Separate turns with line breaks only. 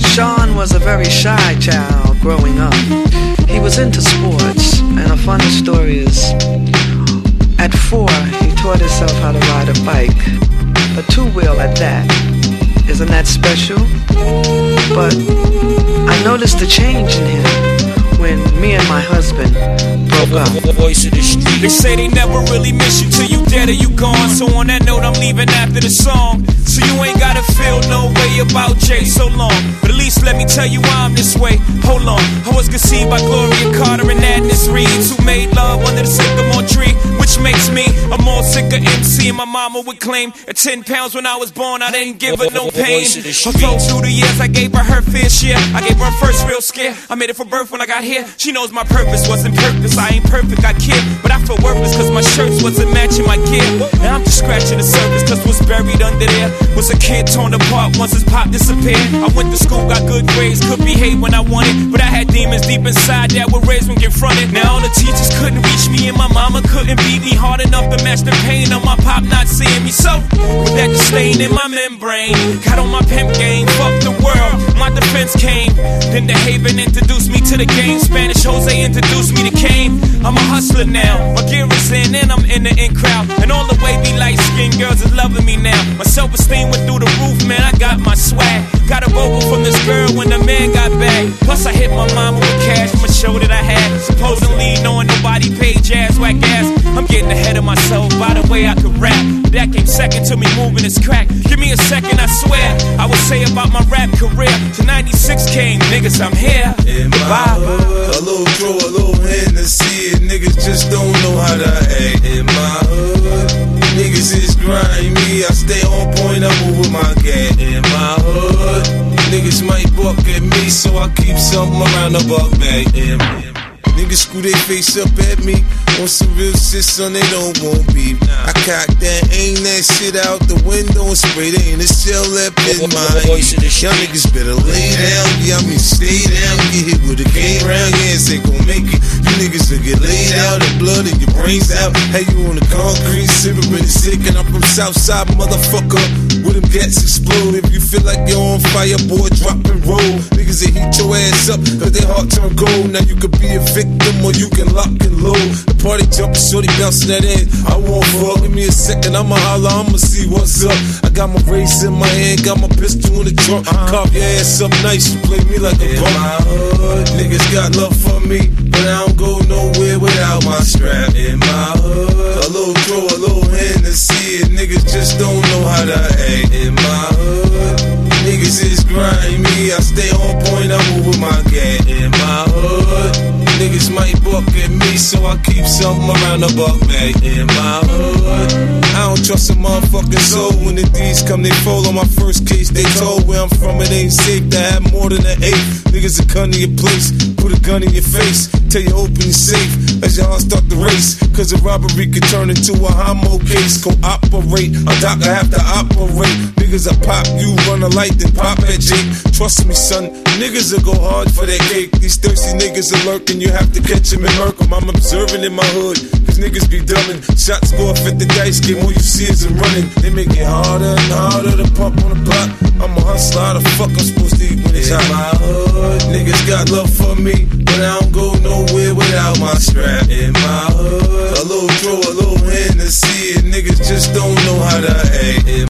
Sean was a very shy child growing up. He was into sports, and a funny story is, at 4, he taught himself how to ride a bike, a two-wheel at that. Isn't that special? But I noticed the change in him when me and my husband broke up.
Voice of the street. They say they never really miss you till you dead or you gone. So on that note, I'm leaving after the song. So you ain't gotta feel no way about Jay so long. But at least let me tell you why I'm this way. Hold on, I was conceived by Gloria Carter and Agnes Reeds, who made love under the sycamore tree, which makes me a more sicker MC. And my mama would claim at 10 pounds when I was born, I didn't give her no pain. Although through the years I gave her her fair share, I gave her her first real scare. I made it for birth when I got here. She knows my purpose wasn't purpose. I ain't perfect, I kid, but I feel worthless cause my shirts wasn't matching my gear. Now I'm just scratching the surface cause what's buried under there was a kid torn apart once his pop disappeared. I went to school, got good grades, could behave when I wanted, but I had demons deep inside that were raised when confronted. Now all the teachers couldn't reach me and my mama couldn't beat me hard enough to match the pain of my pop not seeing me. So with that disdain in my membrane, got on my pimp game, fuck the world, my defense came. Then the Haven introduced me to the game, Spanish Jose introduced me to Kane. I'm a hustler now, my gear is in and I'm in the in crowd, and all the wavy light-skinned girls is loving me now. My self-esteem went through the roof, man, I got my swag. Got a vocal from this girl when the man got back. Plus I hit my mama with cash from a show that I had, supposedly knowing nobody paid jazz, whack ass. I'm getting ahead of myself by the way I could rap. That came second to me moving this crack. Give me a second, I swear I would say about my rap career. To 96 came, niggas, I'm here.
In my hood, a little draw, a little Hennessy, and niggas just don't know how to act. In my hood, niggas is grimy, I stay on point, I move with my cat. In my hood, niggas might buck at me, so I keep something around the buck bag. Niggas screw their face up at me on some real shit, son, they don't want beef. I cock that, aim that shit out the window and spray that in the shell left in mine. Y'all niggas better lay down, yeah, I mean stay down. Get hit with a game round, yeah, ain't gon' make it. You niggas will get laid out, and blood in your brains out. Hey, you on the concrete, sippin' and sick, and I'm from Southside, motherfucker. With them gats explode. If you feel like you're on fire, boy, drop and roll. Niggas that heat your ass up, cause they heart turn gold. Now you could be a victim or you can lock and load. The party jumpin', shorty bouncing that ass. I won't fuck, give me a second, I'ma holler, I'ma see what's up. I got my race in my hand, got my pistol in the trunk. Carve your ass up nice, you play me like a bum. In my hood, niggas got love for me, but I don't go nowhere without my strap. In my hood, a little draw, a little Hennessy, and niggas just don't know how to act. In my hood, niggas is grimy, I stay on point, I move with my gat. In my hood, niggas might buck at me, so I keep something around the buck bag. In my hood, I don't trust a motherfucking soul. When the D's come, they fold on my first case. They told where I'm from, it ain't safe to have more than an 8. Niggas will come to your place, put a gun in your face, tell you open your safe as your heart start the race. Cause a robbery could turn into a homo case. Cooperate, a doctor have to operate. Niggas will pop, you run a light, then pop at Jake. Trust me, son, niggas will go hard for that cake. These thirsty niggas are lurking, you have to catch them and murk them. I'm observing in my hood, cause niggas be dumbing. Shots go off at the dice game, all you see is them running. They make it harder and harder to pump on the block. I'm a hustler, how the fuck I'm supposed to eat when it's hot? In my hood, niggas got love for me, but I don't go nowhere without my strap. In my hood, a little draw, a little Hennessy, and niggas just don't know how to act. In